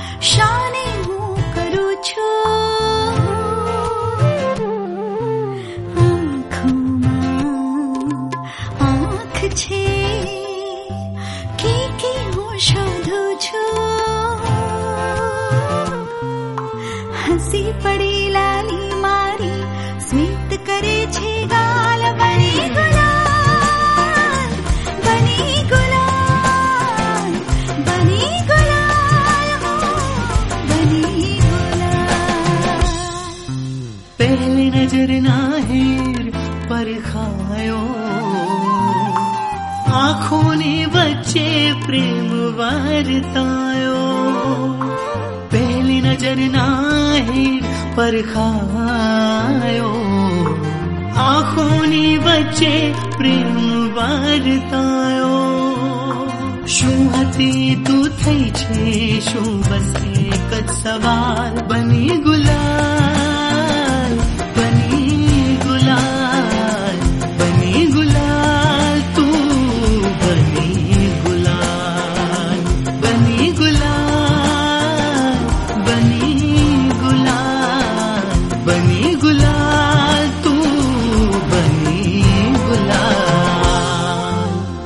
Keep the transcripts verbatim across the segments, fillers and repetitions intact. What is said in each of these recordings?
શાને હું કરું છું આંખોમાં આંખ છે કે કે હું શોધું છું હસી પડી લાલી મારી સ્મિત કરે છે ગાલ બની ગુલાલ બની ગુલાલ બની ગુલાલ બની ગુલાલ પહેલી નજરના હીર પરખાયો આંખોની વચ્ચે પ્રેમ વર્તાયો પહેલી નજરના હીર પરખાયો આંખોની વચ્ચે પ્રેમ વર્તાયો શું હતી તું થઈ છે શું બસ એક જ સવાલ બની ગુલાલ બની ગુલાલ બની ગુલાલ તું બની ગુલાલ બની ગુલાલ બની ગુલાલ બની ગુલાલ તું બની ગુલાલ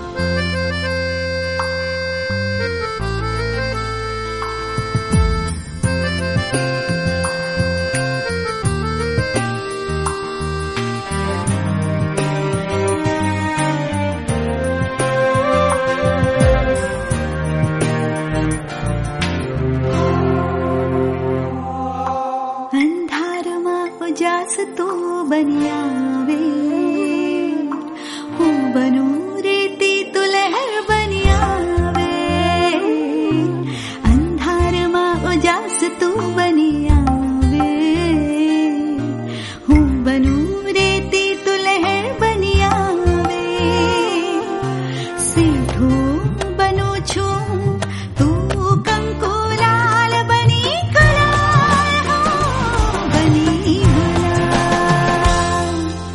અંધારમાં ઉજાસ તું બની આવે હું બનું રેતી તું લહેર બની આવે અંધારમાં ઉજાસ તું બની આવે હું બનું રેતી તું લહેર બની આવે સીધું બનું છું તું કંકુલાલ બની ગુલાલ બની ગુલાલ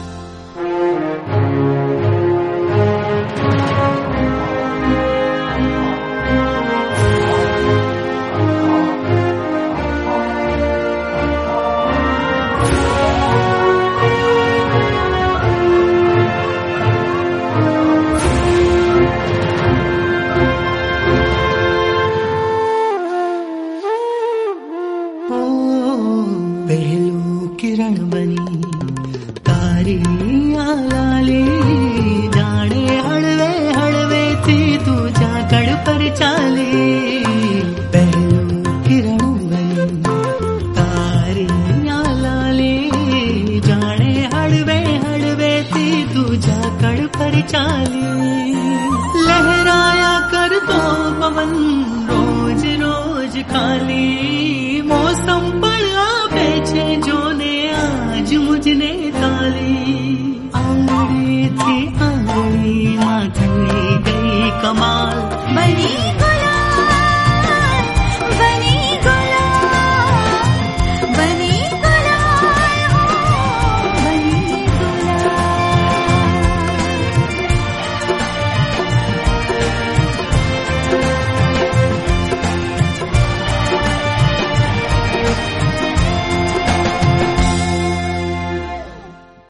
ओ पहलू किरण बनी तारी आलाली जाने हळवे हळवे थी तू जाकड़ पर चाली पहलू किरण बनी तारी आलाली जाने हळवे हळवे थी तू जाकड़ पर चाली लहराया कर तो पवन रोज रोज खाली मौसम पर आपे छे जोने आज मुझने ताली आंगड़ी थी आंगड़ी माँ गई कमाल बनी